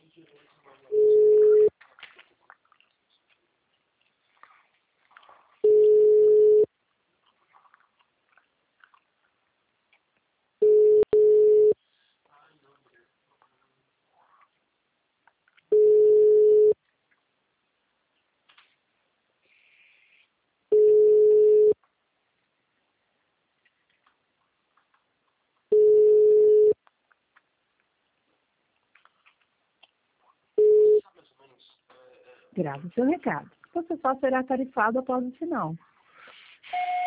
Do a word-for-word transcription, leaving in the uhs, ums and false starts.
Grave seu recado. Você só será tarifado após o sinal.